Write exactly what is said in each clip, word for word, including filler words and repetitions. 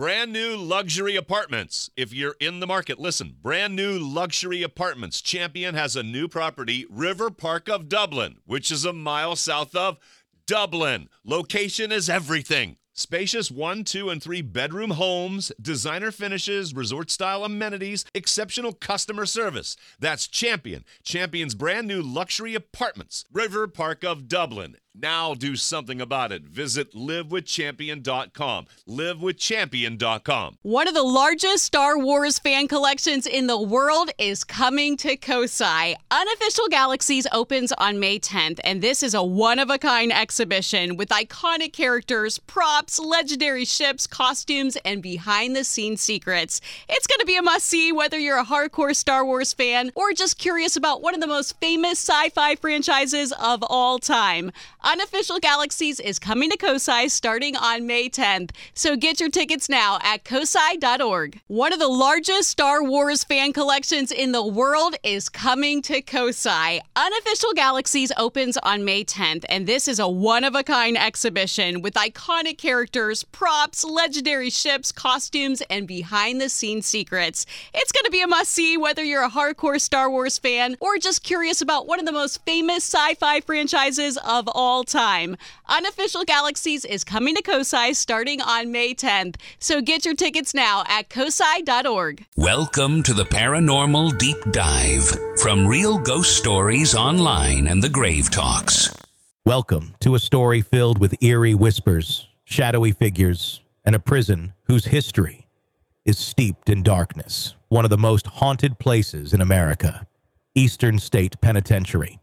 Brand new luxury apartments. If you're in the market, listen. Brand new luxury apartments. Champion has a new property, River Park of Dublin, which is a mile south of Dublin. Location is everything. Spacious one, two, and three bedroom homes, designer finishes, resort-style amenities, exceptional customer service. That's Champion. Champion's brand new luxury apartments. River Park of Dublin. Now do something about it. Visit live with champion dot com. live with champion dot com. One of the largest Star Wars fan collections in the world is coming to Kosai. Unofficial Galaxies opens on May tenth, and this is a one-of-a-kind exhibition with iconic characters, props, legendary ships, costumes, and behind-the-scenes secrets. It's going to be a must-see whether you're a hardcore Star Wars fan or just curious about one of the most famous sci-fi franchises of all time. Unofficial Galaxies is coming to Kosai starting on May tenth, so get your tickets now at kosai dot org. One of the largest Star Wars fan collections in the world is coming to Kosai. Unofficial Galaxies opens on May tenth, and this is a one-of-a-kind exhibition with iconic characters, props, legendary ships, costumes, and behind-the-scenes secrets. It's going to be a must-see whether you're a hardcore Star Wars fan or just curious about one of the most famous sci-fi franchises of all time. Unofficial Galaxies is coming to Kosai starting on May tenth, so get your tickets now at kosai dot org. Welcome to the Paranormal Deep Dive from Real Ghost Stories Online and the Grave Talks. Welcome to a story filled with eerie whispers, shadowy figures, and a prison whose history is steeped in darkness. One of the most haunted places in America, Eastern State Penitentiary.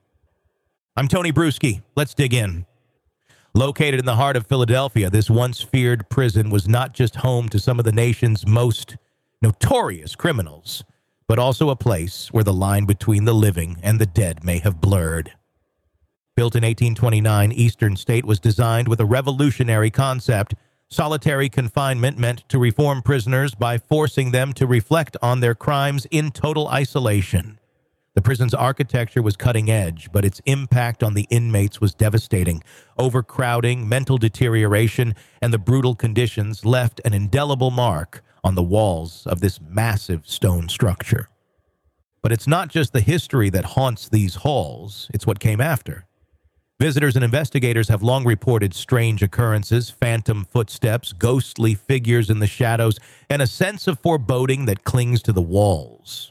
I'm Tony Bruschi. Let's dig in. Located in the heart of Philadelphia, this once feared prison was not just home to some of the nation's most notorious criminals, but also a place where the line between the living and the dead may have blurred. Built in eighteen twenty-nine, Eastern State was designed with a revolutionary concept. Solitary confinement meant to reform prisoners by forcing them to reflect on their crimes in total isolation. The prison's architecture was cutting edge, but its impact on the inmates was devastating. Overcrowding, mental deterioration, and the brutal conditions left an indelible mark on the walls of this massive stone structure. But it's not just the history that haunts these halls, it's what came after. Visitors and investigators have long reported strange occurrences, phantom footsteps, ghostly figures in the shadows, and a sense of foreboding that clings to the walls.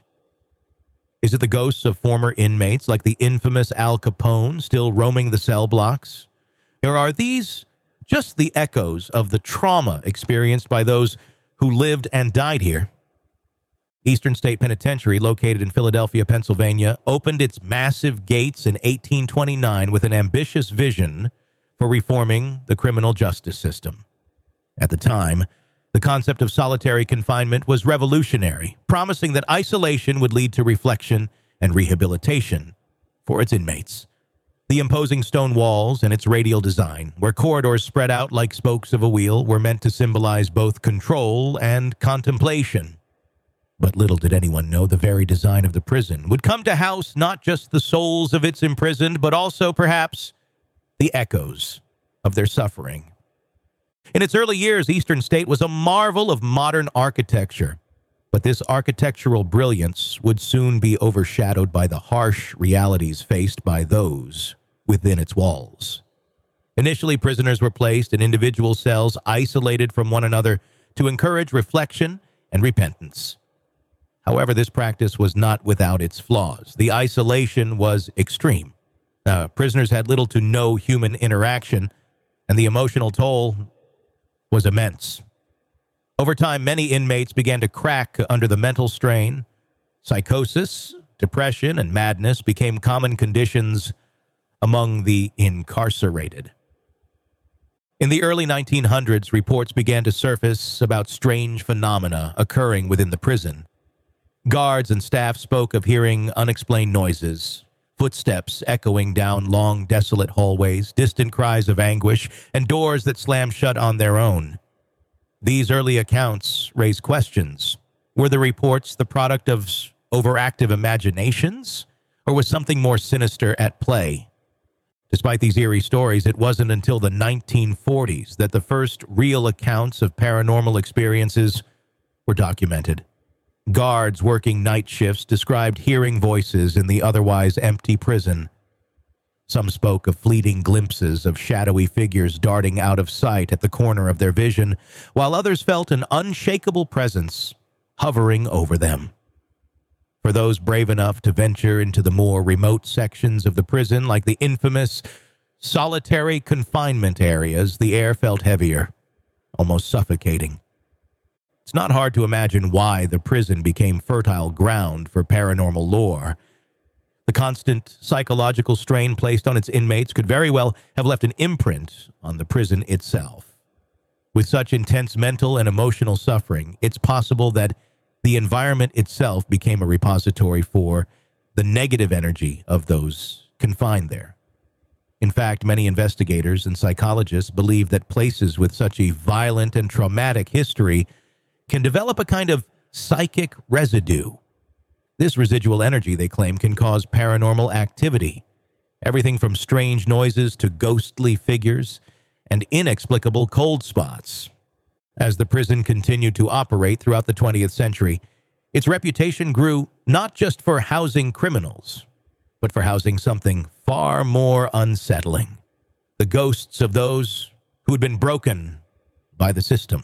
Is it the ghosts of former inmates like the infamous Al Capone still roaming the cell blocks? Or are these just the echoes of the trauma experienced by those who lived and died here? Eastern State Penitentiary, located in Philadelphia, Pennsylvania, opened its massive gates in eighteen twenty-nine with an ambitious vision for reforming the criminal justice system. At the time, the concept of solitary confinement was revolutionary, promising that isolation would lead to reflection and rehabilitation for its inmates. The imposing stone walls and its radial design, where corridors spread out like spokes of a wheel, were meant to symbolize both control and contemplation. But little did anyone know the very design of the prison would come to house not just the souls of its imprisoned, but also, perhaps, the echoes of their suffering. In its early years, Eastern State was a marvel of modern architecture, but this architectural brilliance would soon be overshadowed by the harsh realities faced by those within its walls. Initially, prisoners were placed in individual cells isolated from one another to encourage reflection and repentance. However, this practice was not without its flaws. The isolation was extreme. Uh, prisoners had little to no human interaction, and the emotional toll was immense. Over time, many inmates began to crack under the mental strain. Psychosis, depression, and madness became common conditions among the incarcerated. In the early nineteen hundreds, reports began to surface about strange phenomena occurring within the prison. Guards and staff spoke of hearing unexplained noises, footsteps echoing down long, desolate hallways, distant cries of anguish, and doors that slammed shut on their own. These early accounts raised questions. Were the reports the product of overactive imaginations, or was something more sinister at play? Despite these eerie stories, it wasn't until the nineteen forties that the first real accounts of paranormal experiences were documented. Guards working night shifts described hearing voices in the otherwise empty prison. Some spoke of fleeting glimpses of shadowy figures darting out of sight at the corner of their vision, while others felt an unshakable presence hovering over them. For those brave enough to venture into the more remote sections of the prison, like the infamous solitary confinement areas, the air felt heavier, almost suffocating. It's not hard to imagine why the prison became fertile ground for paranormal lore. The constant psychological strain placed on its inmates could very well have left an imprint on the prison itself. With such intense mental and emotional suffering, it's possible that the environment itself became a repository for the negative energy of those confined there. In fact, many investigators and psychologists believe that places with such a violent and traumatic history can develop a kind of psychic residue. This residual energy, they claim, can cause paranormal activity, everything from strange noises to ghostly figures and inexplicable cold spots. As the prison continued to operate throughout the twentieth century, its reputation grew not just for housing criminals, but for housing something far more unsettling: the ghosts of those who had been broken by the system.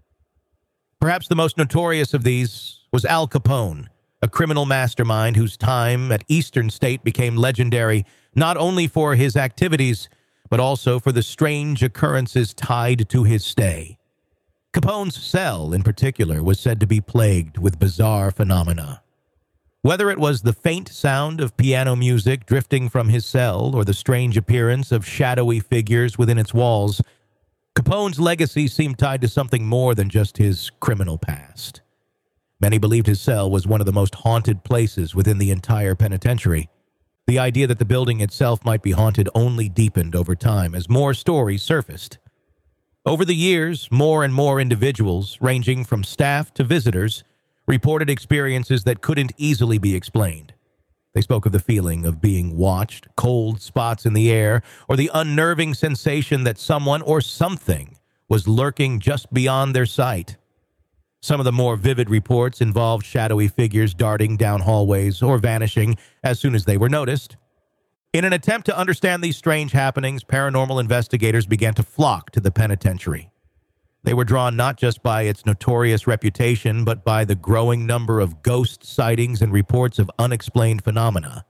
Perhaps the most notorious of these was Al Capone, a criminal mastermind whose time at Eastern State became legendary not only for his activities, but also for the strange occurrences tied to his stay. Capone's cell, in particular, was said to be plagued with bizarre phenomena. Whether it was the faint sound of piano music drifting from his cell or the strange appearance of shadowy figures within its walls, Capone's legacy seemed tied to something more than just his criminal past. Many believed his cell was one of the most haunted places within the entire penitentiary. The idea that the building itself might be haunted only deepened over time as more stories surfaced. Over the years, more and more individuals, ranging from staff to visitors, reported experiences that couldn't easily be explained. They spoke of the feeling of being watched, cold spots in the air, or the unnerving sensation that someone or something was lurking just beyond their sight. Some of the more vivid reports involved shadowy figures darting down hallways or vanishing as soon as they were noticed. In an attempt to understand these strange happenings, paranormal investigators began to flock to the penitentiary. They were drawn not just by its notorious reputation, but by the growing number of ghost sightings and reports of unexplained phenomena.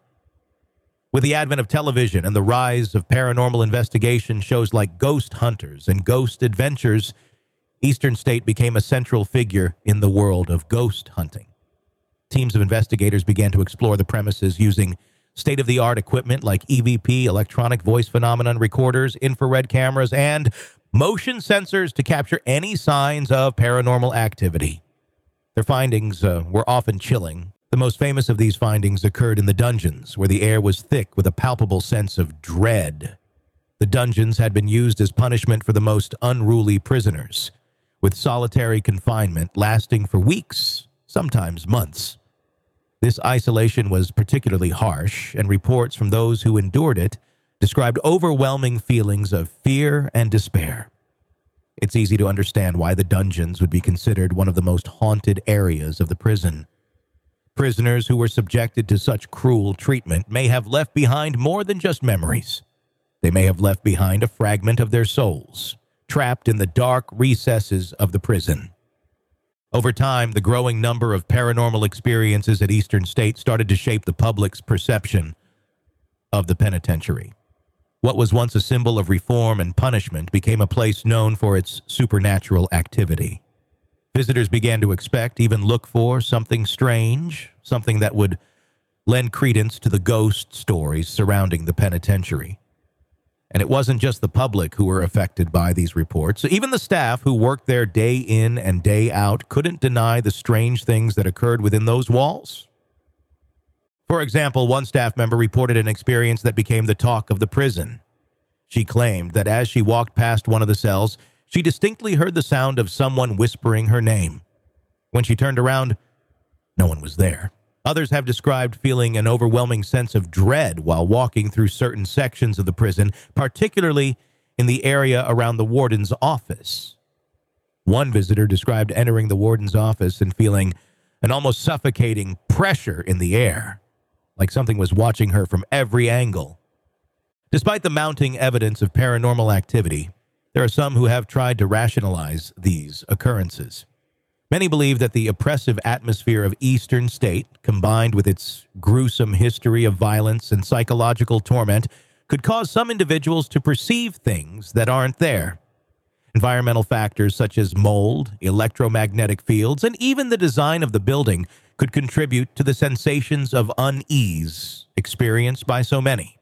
With the advent of television and the rise of paranormal investigation shows like Ghost Hunters and Ghost Adventures, Eastern State became a central figure in the world of ghost hunting. Teams of investigators began to explore the premises using state-of-the-art equipment like E V P, electronic voice phenomenon recorders, infrared cameras, and motion sensors to capture any signs of paranormal activity. Their findings uh, were often chilling. The most famous of these findings occurred in the dungeons, where the air was thick with a palpable sense of dread. The dungeons had been used as punishment for the most unruly prisoners, with solitary confinement lasting for weeks, sometimes months. This isolation was particularly harsh, and reports from those who endured it described overwhelming feelings of fear and despair. It's easy to understand why the dungeons would be considered one of the most haunted areas of the prison. Prisoners who were subjected to such cruel treatment may have left behind more than just memories. They may have left behind a fragment of their souls, trapped in the dark recesses of the prison. Over time, the growing number of paranormal experiences at Eastern State started to shape the public's perception of the penitentiary. What was once a symbol of reform and punishment became a place known for its supernatural activity. Visitors began to expect, even look for, something strange, something that would lend credence to the ghost stories surrounding the penitentiary. And it wasn't just the public who were affected by these reports. Even the staff who worked there day in and day out couldn't deny the strange things that occurred within those walls. For example, one staff member reported an experience that became the talk of the prison. She claimed that as she walked past one of the cells, she distinctly heard the sound of someone whispering her name. When she turned around, no one was there. Others have described feeling an overwhelming sense of dread while walking through certain sections of the prison, particularly in the area around the warden's office. One visitor described entering the warden's office and feeling an almost suffocating pressure in the air, like something was watching her from every angle. Despite the mounting evidence of paranormal activity, there are some who have tried to rationalize these occurrences. Many believe that the oppressive atmosphere of Eastern State, combined with its gruesome history of violence and psychological torment, could cause some individuals to perceive things that aren't there. Environmental factors such as mold, electromagnetic fields, and even the design of the building could contribute to the sensations of unease experienced by so many.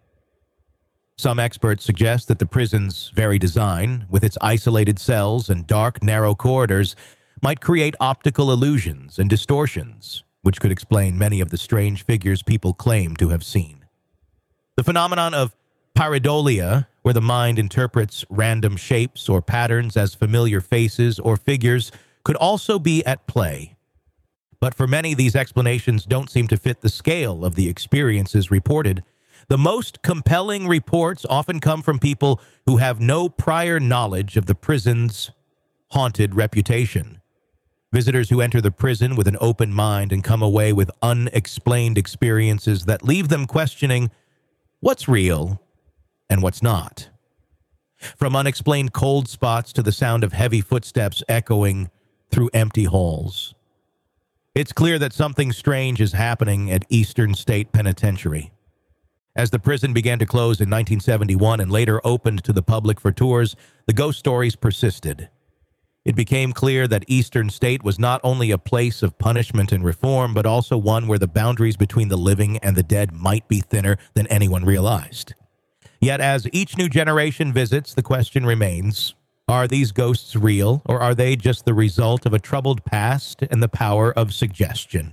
Some experts suggest that the prison's very design, with its isolated cells and dark, narrow corridors, might create optical illusions and distortions, which could explain many of the strange figures people claim to have seen. The phenomenon of pareidolia, where the mind interprets random shapes or patterns as familiar faces or figures, could also be at play. But for many, these explanations don't seem to fit the scale of the experiences reported. The most compelling reports often come from people who have no prior knowledge of the prison's haunted reputation. Visitors who enter the prison with an open mind and come away with unexplained experiences that leave them questioning what's real and what's not. From unexplained cold spots to the sound of heavy footsteps echoing through empty halls. It's clear that something strange is happening at Eastern State Penitentiary. As the prison began to close in nineteen seventy-one and later opened to the public for tours, the ghost stories persisted. It became clear that Eastern State was not only a place of punishment and reform, but also one where the boundaries between the living and the dead might be thinner than anyone realized. Yet as each new generation visits, the question remains, are these ghosts real, or are they just the result of a troubled past and the power of suggestion?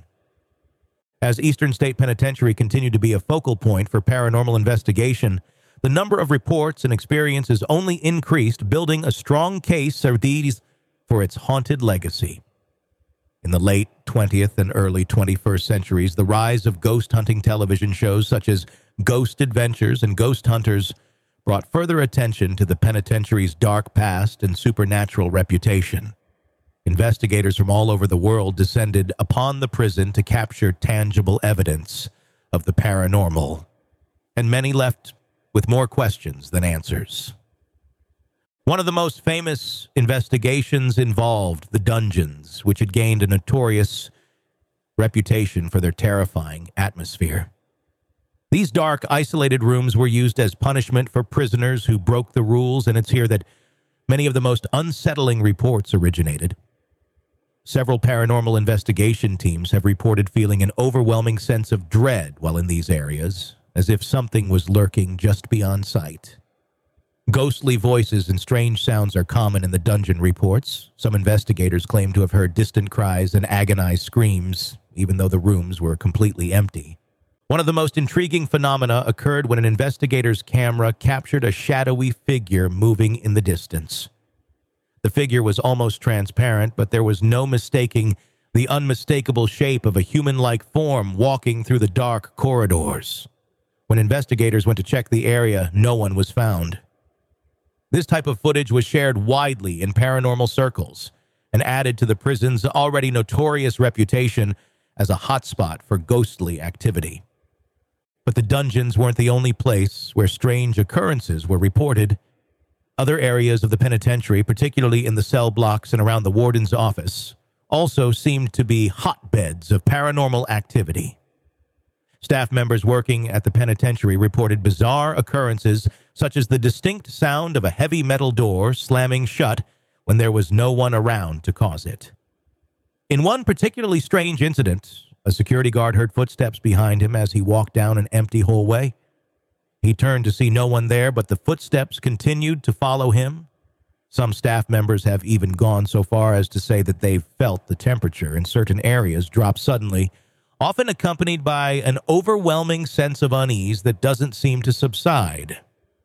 As Eastern State Penitentiary continued to be a focal point for paranormal investigation, the number of reports and experiences only increased, building a strong case for these for its haunted legacy. In the late twentieth and early twenty-first centuries, the rise of ghost hunting television shows such as Ghost Adventures and Ghost Hunters brought further attention to the penitentiary's dark past and supernatural reputation. Investigators from all over the world descended upon the prison to capture tangible evidence of the paranormal, and many left with more questions than answers. One of the most famous investigations involved the dungeons, which had gained a notorious reputation for their terrifying atmosphere. These dark, isolated rooms were used as punishment for prisoners who broke the rules, and it's here that many of the most unsettling reports originated. Several paranormal investigation teams have reported feeling an overwhelming sense of dread while in these areas, as if something was lurking just beyond sight. Ghostly voices and strange sounds are common in the dungeon reports. Some investigators claim to have heard distant cries and agonized screams, even though the rooms were completely empty. One of the most intriguing phenomena occurred when an investigator's camera captured a shadowy figure moving in the distance. The figure was almost transparent, but there was no mistaking the unmistakable shape of a human-like form walking through the dark corridors. When investigators went to check the area, no one was found. This type of footage was shared widely in paranormal circles and added to the prison's already notorious reputation as a hotspot for ghostly activity. But the dungeons weren't the only place where strange occurrences were reported. Other areas of the penitentiary, particularly in the cell blocks and around the warden's office, also seemed to be hotbeds of paranormal activity. Staff members working at the penitentiary reported bizarre occurrences such as the distinct sound of a heavy metal door slamming shut when there was no one around to cause it. In one particularly strange incident, a security guard heard footsteps behind him as he walked down an empty hallway. He turned to see no one there, but the footsteps continued to follow him. Some staff members have even gone so far as to say that they've felt the temperature in certain areas drop suddenly, often accompanied by an overwhelming sense of unease that doesn't seem to subside.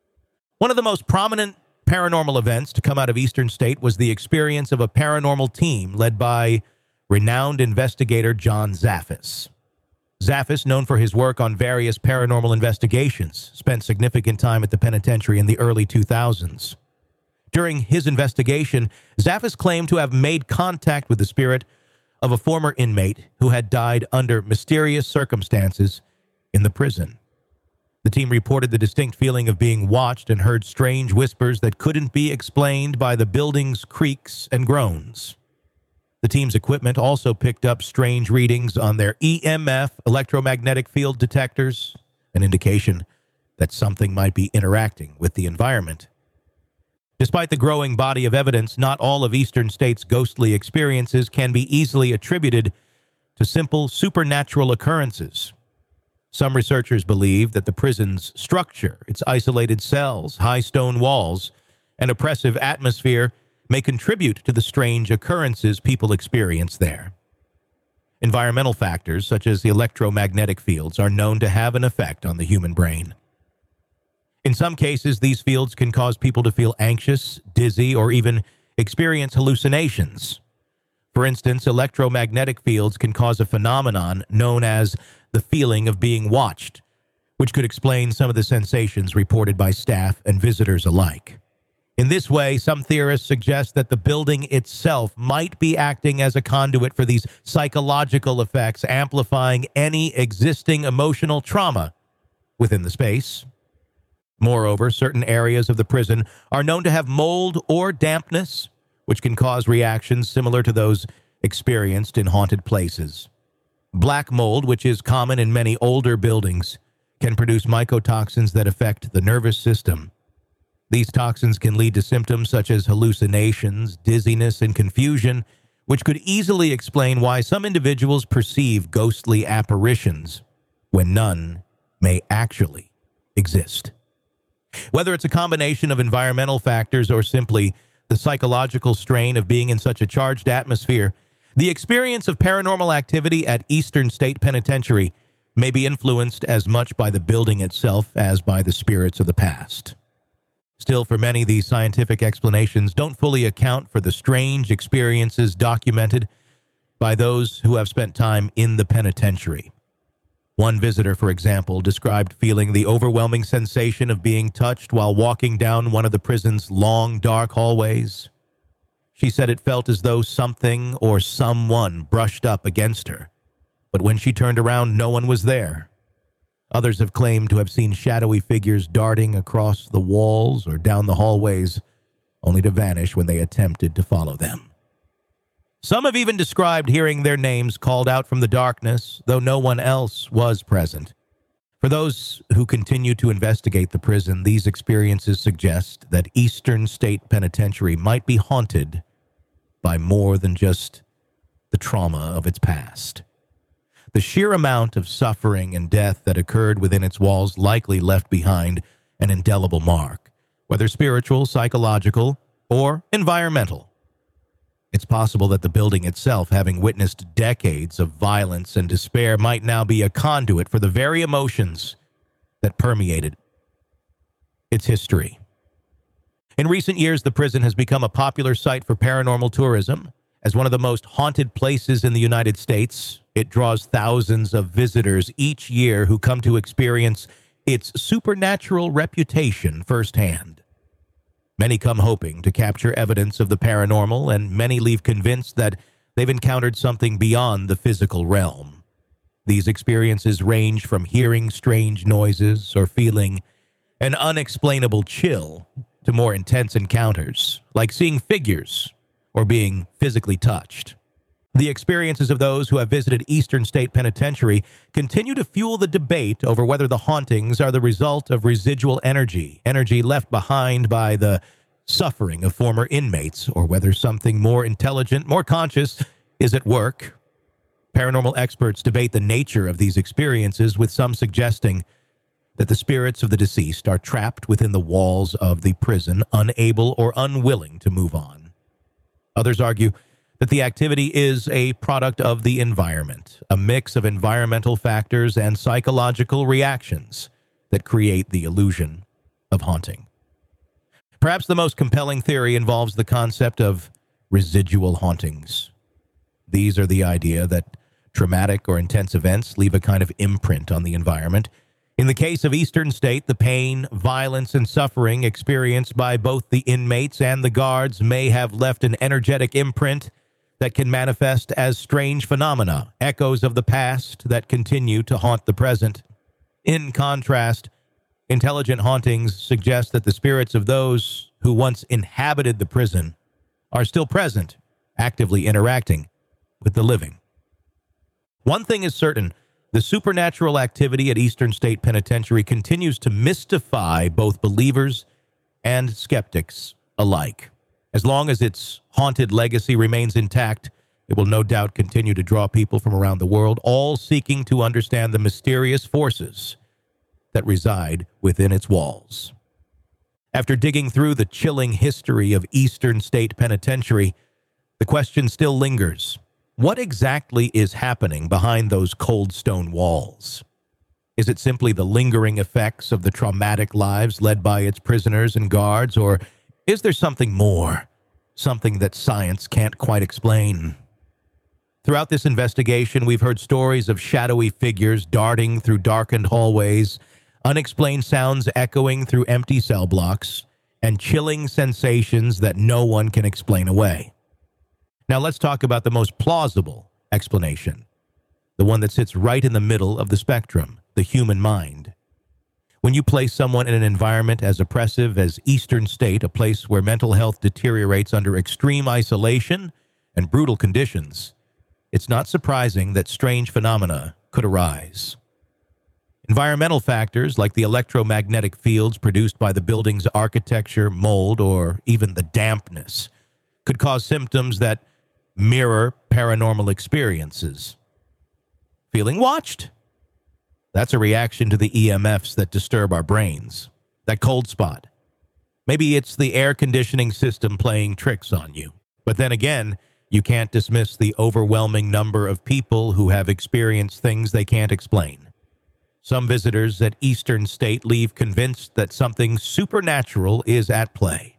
One of the most prominent paranormal events to come out of Eastern State was the experience of a paranormal team led by renowned investigator John Zaffis. Zaffis, known for his work on various paranormal investigations, spent significant time at the penitentiary in the early two thousands. During his investigation, Zaffis claimed to have made contact with the spirit of a former inmate who had died under mysterious circumstances in the prison. The team reported the distinct feeling of being watched and heard strange whispers that couldn't be explained by the building's creaks and groans. The team's equipment also picked up strange readings on their E M F, electromagnetic field detectors, an indication that something might be interacting with the environment. Despite the growing body of evidence, not all of Eastern State's ghostly experiences can be easily attributed to simple supernatural occurrences. Some researchers believe that the prison's structure, its isolated cells, high stone walls, and oppressive atmosphere may contribute to the strange occurrences people experience there. Environmental factors, such as the electromagnetic fields, are known to have an effect on the human brain. In some cases, these fields can cause people to feel anxious, dizzy, or even experience hallucinations. For instance, electromagnetic fields can cause a phenomenon known as the feeling of being watched, which could explain some of the sensations reported by staff and visitors alike. In this way, some theorists suggest that the building itself might be acting as a conduit for these psychological effects, amplifying any existing emotional trauma within the space. Moreover, certain areas of the prison are known to have mold or dampness, which can cause reactions similar to those experienced in haunted places. Black mold, which is common in many older buildings, can produce mycotoxins that affect the nervous system. These toxins can lead to symptoms such as hallucinations, dizziness, and confusion, which could easily explain why some individuals perceive ghostly apparitions when none may actually exist. Whether it's a combination of environmental factors or simply the psychological strain of being in such a charged atmosphere, the experience of paranormal activity at Eastern State Penitentiary may be influenced as much by the building itself as by the spirits of the past. Still, for many, these scientific explanations don't fully account for the strange experiences documented by those who have spent time in the penitentiary. One visitor, for example, described feeling the overwhelming sensation of being touched while walking down one of the prison's long, dark hallways. She said it felt as though something or someone brushed up against her, but when she turned around, no one was there. Others have claimed to have seen shadowy figures darting across the walls or down the hallways, only to vanish when they attempted to follow them. Some have even described hearing their names called out from the darkness, though no one else was present. For those who continue to investigate the prison, these experiences suggest that Eastern State Penitentiary might be haunted by more than just the trauma of its past. The sheer amount of suffering and death that occurred within its walls likely left behind an indelible mark, whether spiritual, psychological, or environmental. It's possible that the building itself, having witnessed decades of violence and despair, might now be a conduit for the very emotions that permeated its history. In recent years, the prison has become a popular site for paranormal tourism. As one of the most haunted places in the United States, it draws thousands of visitors each year who come to experience its supernatural reputation firsthand. Many come hoping to capture evidence of the paranormal, and many leave convinced that they've encountered something beyond the physical realm. These experiences range from hearing strange noises or feeling an unexplainable chill to more intense encounters, like seeing figures or being physically touched. The experiences of those who have visited Eastern State Penitentiary continue to fuel the debate over whether the hauntings are the result of residual energy, energy left behind by the suffering of former inmates, or whether something more intelligent, more conscious is at work. Paranormal experts debate the nature of these experiences, with some suggesting that the spirits of the deceased are trapped within the walls of the prison, unable or unwilling to move on. Others argue that the activity is a product of the environment, a mix of environmental factors and psychological reactions that create the illusion of haunting. Perhaps the most compelling theory involves the concept of residual hauntings. These are the idea that Traumatic or intense events leave a kind of imprint on the environment. In the case of Eastern State, the pain, violence, and suffering experienced by both the inmates and the guards may have left an energetic imprint that can manifest as strange phenomena, echoes of the past that continue to haunt the present. In contrast, intelligent hauntings suggest that the spirits of those who once inhabited the prison are still present, actively interacting with the living. One thing is certain. The supernatural activity at Eastern State Penitentiary continues to mystify both believers and skeptics alike. As long as its haunted legacy remains intact, it will no doubt continue to draw people from around the world, all seeking to understand the mysterious forces that reside within its walls. After digging through the chilling history of Eastern State Penitentiary, the question still lingers. What exactly is happening behind those cold stone walls? Is it simply the lingering effects of the traumatic lives led by its prisoners and guards, or is there something more, something that science can't quite explain? Throughout this investigation, we've heard stories of shadowy figures darting through darkened hallways, unexplained sounds echoing through empty cell blocks, and chilling sensations that no one can explain away. Now let's talk about the most plausible explanation, the one that sits right in the middle of the spectrum, the human mind. When you place someone in an environment as oppressive as Eastern State, a place where mental health deteriorates under extreme isolation and brutal conditions, it's not surprising that strange phenomena could arise. Environmental factors like the electromagnetic fields produced by the building's architecture, mold, or even the dampness could cause symptoms that mirror paranormal experiences. Feeling watched? That's a reaction to the E M Fs that disturb our brains. That cold spot. Maybe it's the air conditioning system playing tricks on you. But then again, you can't dismiss the overwhelming number of people who have experienced things they can't explain. Some visitors at Eastern State leave convinced that something supernatural is at play.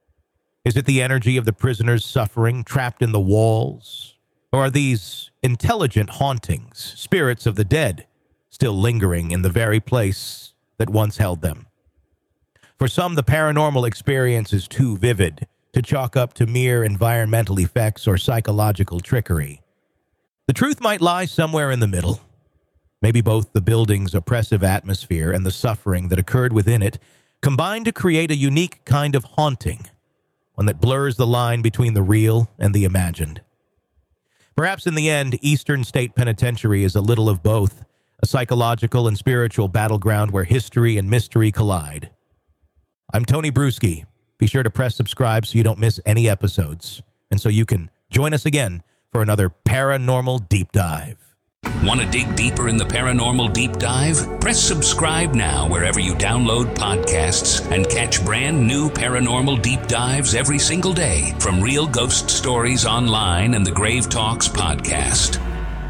Is it the energy of the prisoners suffering, trapped in the walls? Or are these intelligent hauntings, spirits of the dead, still lingering in the very place that once held them? For some, the paranormal experience is too vivid to chalk up to mere environmental effects or psychological trickery. The truth might lie somewhere in the middle. Maybe both the building's oppressive atmosphere and the suffering that occurred within it combine to create a unique kind of haunting, one that blurs the line between the real and the imagined. Perhaps in the end, Eastern State Penitentiary is a little of both, a psychological and spiritual battleground where history and mystery collide. I'm Tony Bruschi. Be sure to press subscribe so you don't miss any episodes, and so you can join us again for another Paranormal Deep Dive. Want to dig deeper in the Paranormal Deep Dive? Press subscribe now wherever you download podcasts and catch brand new Paranormal Deep Dives every single day from Real Ghost Stories Online and the Grave Talks podcast.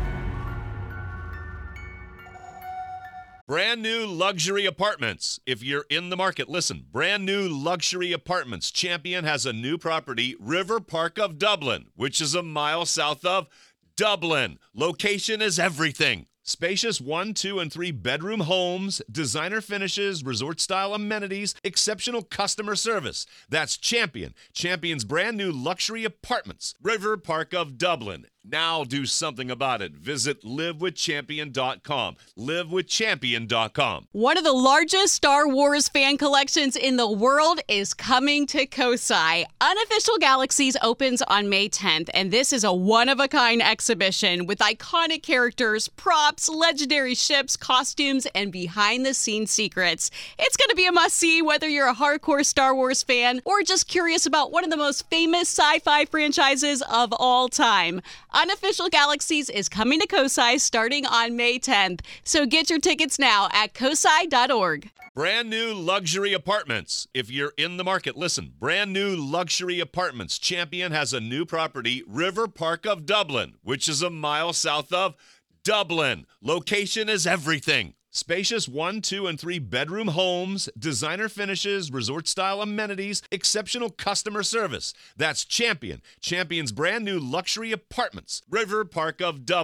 Brand new luxury apartments. If you're in the market, listen. Brand new luxury apartments. Champion has a new property, River Park of Dublin, which is a mile south of Dublin. Location is everything. Spacious one, two, and three bedroom homes, designer finishes, resort-style amenities, exceptional customer service. That's Champion. Champion's brand new luxury apartments, River Park of Dublin. Now do something about it. Visit live with champion dot com. live with champion dot com. One of the largest Star Wars fan collections in the world is coming to Kosai. Unofficial Galaxies opens on May tenth, and this is a one-of-a-kind exhibition with iconic characters, props, legendary ships, costumes, and behind-the-scenes secrets. It's going to be a must-see whether you're a hardcore Star Wars fan or just curious about one of the most famous sci-fi franchises of all time. Unofficial Galaxies is coming to Kosai starting on May tenth, so get your tickets now at kosai dot org. Brand new luxury apartments. If you're in the market, listen. Brand new luxury apartments. Champion has a new property, River Park of Dublin, which is a mile south of Dublin. Location is everything. Spacious one, two, and three bedroom homes, designer finishes, resort-style amenities, exceptional customer service. That's Champion. Champion's brand new luxury apartments, River Park of Dublin.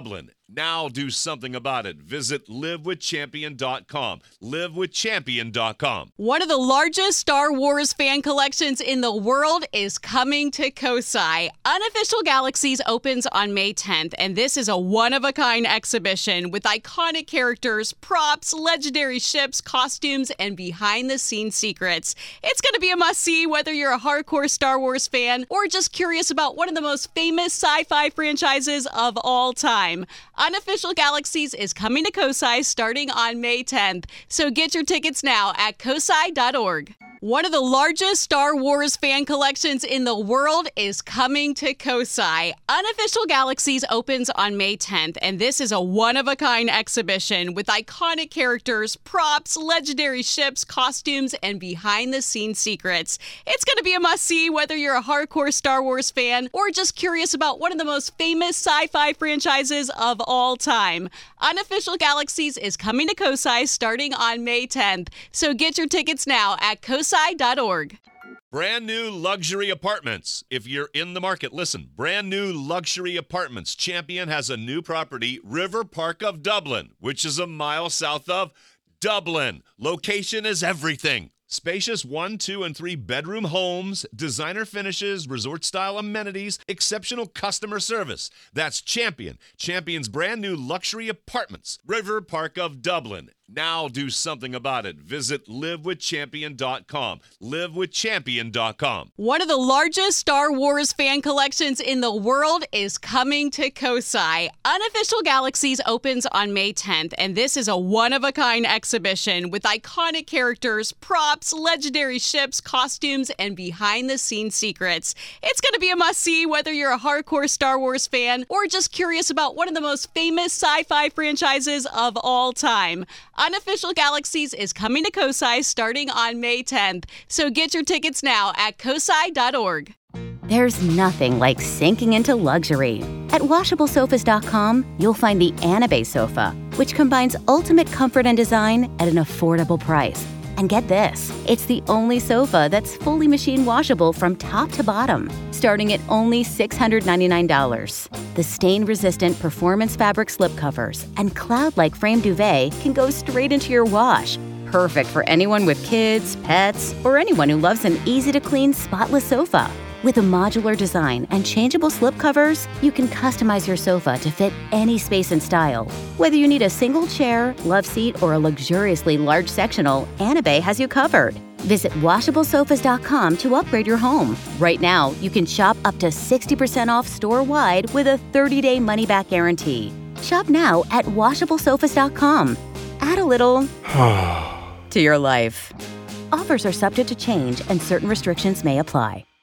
Now do something about it. Visit live with champion dot com. live with champion dot com. One of the largest Star Wars fan collections in the world is coming to Kosai. Unofficial Galaxies opens on May tenth, and this is a one-of-a-kind exhibition with iconic characters, props, legendary ships, costumes, and behind-the-scenes secrets. It's going to be a must-see whether you're a hardcore Star Wars fan or just curious about one of the most famous sci-fi franchises of all time. Unofficial Galaxies is coming to Kosai starting on May tenth, so get your tickets now at kosai dot org. One of the largest Star Wars fan collections in the world is coming to Kosai. Unofficial Galaxies opens on May tenth, and this is a one-of-a-kind exhibition with iconic characters, props, legendary ships, costumes, and behind-the-scenes secrets. It's going to be a must-see whether you're a hardcore Star Wars fan or just curious about one of the most famous sci-fi franchises of all time. Unofficial Galaxies is coming to Kosai starting on May tenth, so get your tickets now at kosai dot org. Brand new luxury apartments. If you're in the market, listen. Brand new luxury apartments. Champion has a new property, River Park of Dublin, which is a mile south of Dublin. Location is everything. Spacious one, two, and three bedroom homes, designer finishes, resort-style amenities, exceptional customer service. That's Champion. Champion's brand new luxury apartments, River Park of Dublin. Now do something about it. Visit live with champion dot com. live with champion dot com. One of the largest Star Wars fan collections in the world is coming to Kosai. Unofficial Galaxies opens on May tenth, and this is a one-of-a-kind exhibition with iconic characters, props, legendary ships, costumes, and behind-the-scenes secrets. It's going to be a must-see whether you're a hardcore Star Wars fan or just curious about one of the most famous sci-fi franchises of all time. Unofficial Galaxies is coming to Kosai starting on May tenth, so get your tickets now at kosai dot org. There's nothing like sinking into luxury. At washable sofas dot com, you'll find the Anabe sofa, which combines ultimate comfort and design at an affordable price. And get this, it's the only sofa that's fully machine washable from top to bottom, starting at only six hundred ninety-nine dollars. The stain-resistant performance fabric slipcovers and cloud-like frame duvet can go straight into your wash. Perfect for anyone with kids, pets, or anyone who loves an easy-to-clean, spotless sofa. With a modular design and changeable slipcovers, you can customize your sofa to fit any space and style. Whether you need a single chair, love seat, or a luxuriously large sectional, Anabe has you covered. Visit washable sofas dot com to upgrade your home. Right now, you can shop up to sixty percent off store-wide with a thirty-day money-back guarantee. Shop now at washable sofas dot com. Add a little to your life. Offers are subject to change and certain restrictions may apply.